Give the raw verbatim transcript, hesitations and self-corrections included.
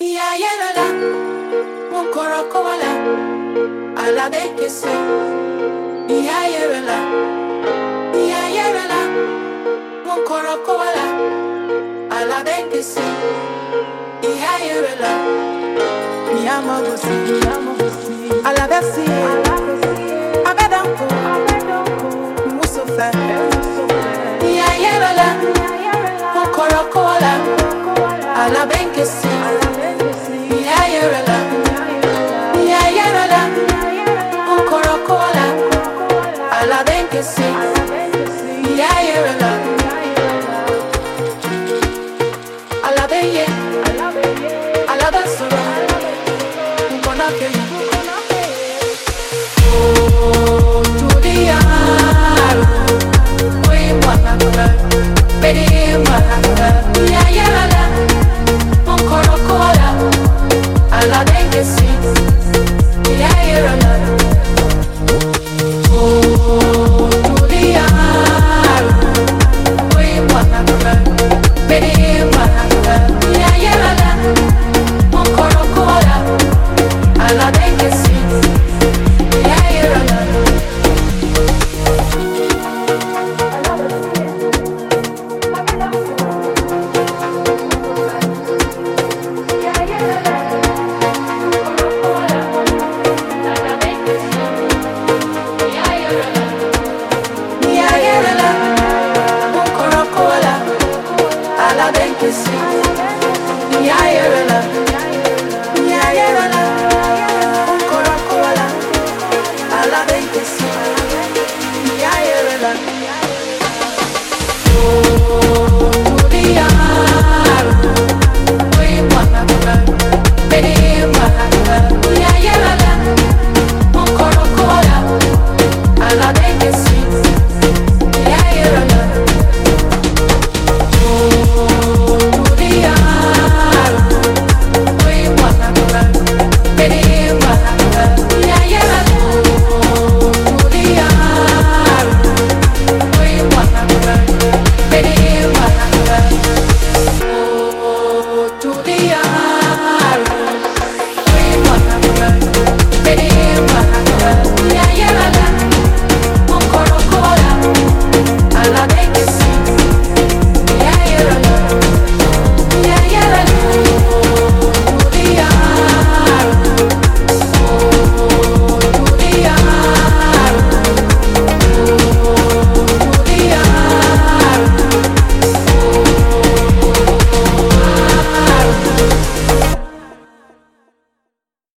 Ya yerala, mukoroko wala, ala bekese. Ya yerala, ya yerala, mukoroko wala, ala bekese. Ya yerala, ya mabusi, ala besi, abedanko, musofe. Ya yerala, mukoroko wala, ala bekese. Ya yerala, ya yerala, mukoroko wala, ala bekese.